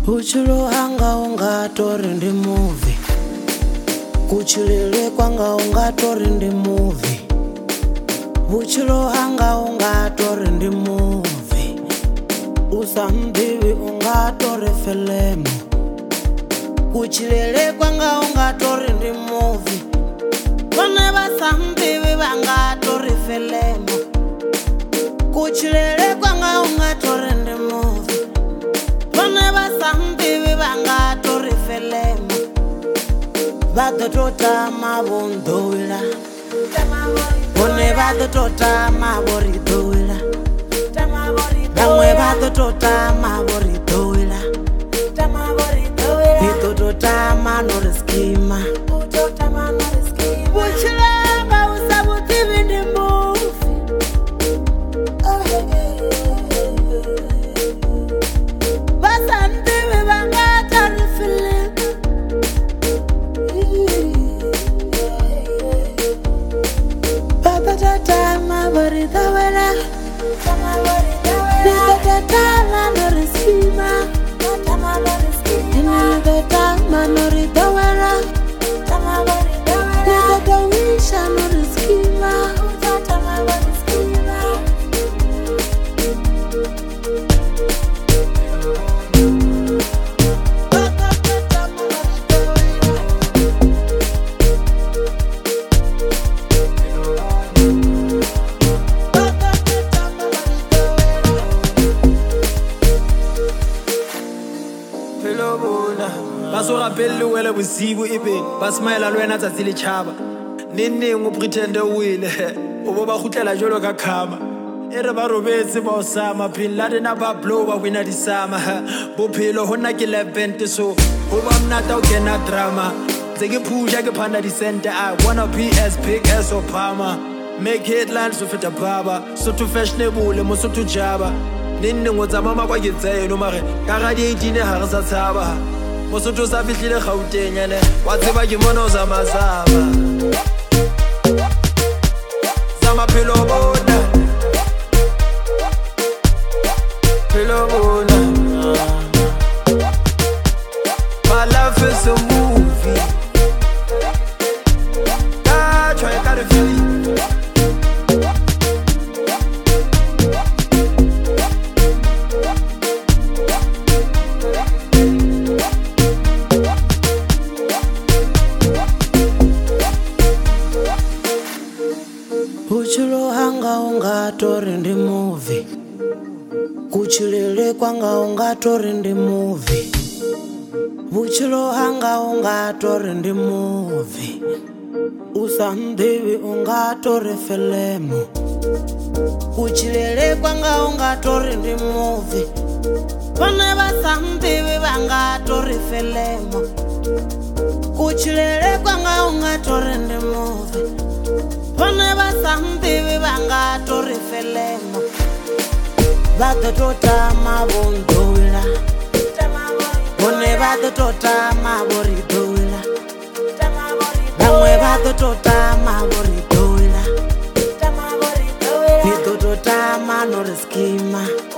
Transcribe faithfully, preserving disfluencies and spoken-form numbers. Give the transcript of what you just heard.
Uchilo hanga unga tori ndi movie. Kuchilele kwanga unga tori ndi movie. Uchilo hanga unga tori ndi movie. Usambiwi unga tori filemu. Kuchilele kwanga unga tori ndi movie. Kone basambiwi banga tori filemu. Kuchilele kwanga unga tori ndi movie. Kone basambiwi banga tori filemu. Bado tota mabondoila. Kone bado tota maboridoila. Damwe bado tota maboridoila. Nito tota manoreskima. Uchilanga usabuti vindi mufi. Basandiwi banga tori filemu. Bado tota maboridoila. Nito tota manoreskima. Nito tota manordoila. Nito dowisha noreskima. Ba so rapelle wele bosibu ebe ba smile le wena tsatsi le tshaba nenne ngo pretende o ile o bo ba khutlela jolo ka khama e re ba robetse ba Osama bin Laden ba blow ba wina di sama bophelo hona ke levent so ho ba mnata o kena drama tse ke phusha ke phanda di center I wanna be as big as Obama make headlines of the baba so to fashionable mo so to jaba nenne ngo tsa mama kwa ke tseno mare ka ga di eighteen ha re sa tshaba Mosotho sa fihlile Gauteng ene wa tseba ke mona o zamazama Zama phelo bona Phelo bona My life is a movie Ah, try to cut it free Uchilo hanga unga tori ndi movie. Kuchilele kwanga unga tori ndi movie. Uchilo hanga unga tori ndi movie. Usambiwi unga tori filemu. Kuchilele kwanga unga tori ndi movie. Kone basambiwi banga tori filemu. Kuchilele kwanga unga tori ndi movie. Kone basambiwi banga tori filemu. Bado tota mabondoila. Kone bado tota maboridoila. Damwe bado tota maboridoila. Nito tota manoreskima.